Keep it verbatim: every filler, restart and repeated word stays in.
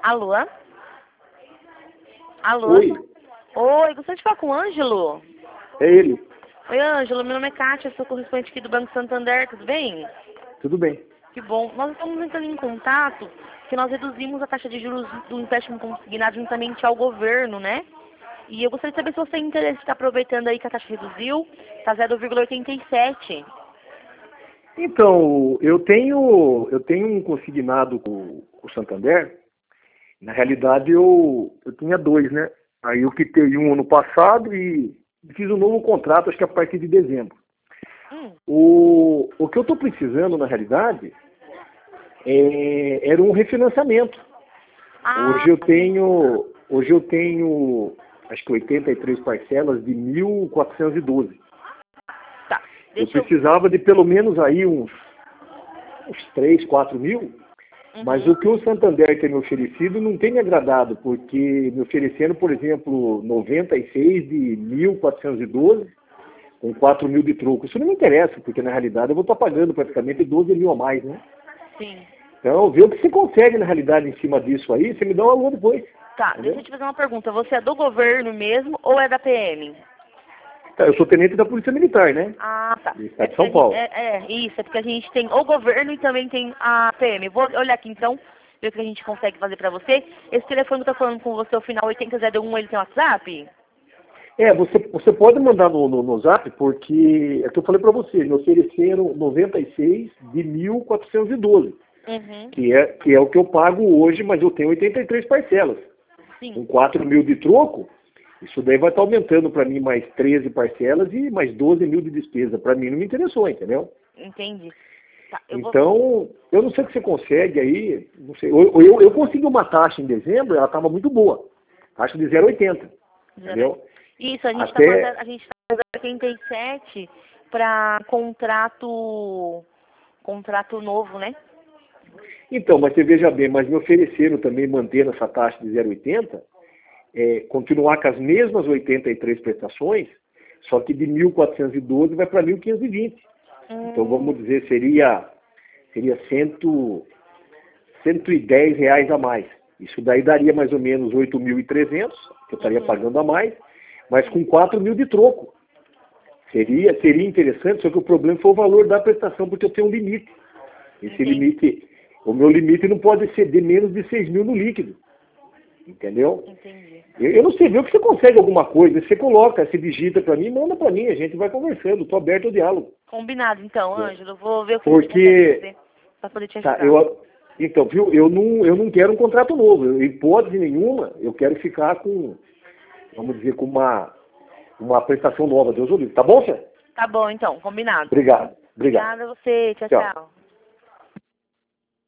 Alô? Alô? Oi, Oi, gostaria de falar com o Ângelo? é ele. Oi, Ângelo, meu nome é Kátia, sou correspondente aqui do Banco Santander, tudo bem? Tudo bem. Que bom. Nós estamos entrando em contato que nós reduzimos a taxa de juros do empréstimo consignado juntamente ao governo, né? E eu gostaria de saber se você tem interesse de estar aproveitando aí que a taxa reduziu, está zero vírgula oitenta e sete. Então, eu tenho, eu tenho um consignado com, com o Santander. Na realidade, eu, eu tinha dois, né? Aí eu quitei um ano passado e fiz um novo contrato, acho que a partir de dezembro. Hum. O, o que eu estou precisando, na realidade, é, era um refinanciamento. Ah, Hoje eu tenho, hoje eu tenho, acho que oitenta e três parcelas de mil quatrocentos e doze. tá. Eu Deixa eu... precisava de pelo menos aí uns, uns três, quatro mil, Uhum. mas o que o Santander tem me oferecido não tem me agradado, porque me oferecendo, por exemplo, noventa e seis de mil quatrocentos e doze, com quatro mil de troco. Isso não me interessa, porque na realidade eu vou estar pagando praticamente doze mil a mais, né? Sim. Então, vê o que você consegue na realidade em cima disso aí, você me dá uma alô depois. Tá, Entendeu? deixa eu te fazer uma pergunta. Você é do governo mesmo ou é da P M? Tá, eu sou tenente da Polícia Militar, né? Ah, tá. Do É Estado de porque a São gente, Paulo. é, é, isso, é porque a gente tem o governo e também tem a P M. Vou olhar aqui então, ver o que a gente consegue fazer pra você. Esse telefone que eu tô falando com você, o final oitenta zero um, ele tem WhatsApp? É, você, você pode mandar no, no, no zap, porque é que eu falei para você, me ofereceram noventa e seis de mil quatrocentos e doze, Uhum. que é, que é o que eu pago hoje, mas eu tenho oitenta e três parcelas. Sim. Com quatro mil de troco, isso daí vai estar aumentando para mim mais treze parcelas e mais doze mil de despesa. Para mim não me interessou, entendeu? Entendi. Tá, eu vou... Então, eu não sei o que você consegue aí, não sei. Eu, eu, eu consegui uma taxa em dezembro, ela estava muito boa. Taxa de zero vírgula oitenta, entendeu? Isso, a gente está Até, fazendo, a gente tá fazendo oitenta e sete para contrato, contrato novo, né? então, mas você veja bem, mas me ofereceram também mantendo essa taxa de zero vírgula oitenta, é, continuar com as mesmas oitenta e três prestações, só que de mil quatrocentos e doze vai para mil quinhentos e vinte. Hum, Então, vamos dizer, seria, seria cento, cento e dez reais a mais. Isso daí daria mais ou menos oito mil e trezentos, que eu estaria uhum. pagando a mais, mas com quatro mil de troco. Seria, seria interessante, só que o problema foi o valor da prestação, porque eu tenho um limite. Esse Entendi. limite, o meu limite não pode ser de menos de seis mil no líquido. Entendeu? Entendi. Eu, eu não sei, vê o que você consegue alguma coisa. Você coloca, você digita para mim, manda para mim, a gente vai conversando. Estou aberto ao diálogo. Combinado, então, Ângelo. Vou ver o que a gente consegue Porque, fazer para poder te tá, ajudar. eu, então, viu, eu não, eu não quero um contrato novo. Eu, em hipótese nenhuma, eu quero ficar com, vamos dizer, com uma, uma prestação nova. Deus o livre. Tá bom, senhor? Tá bom, então, combinado. Obrigado. Obrigado. Obrigada a você. Tchau, Tchau. tchau.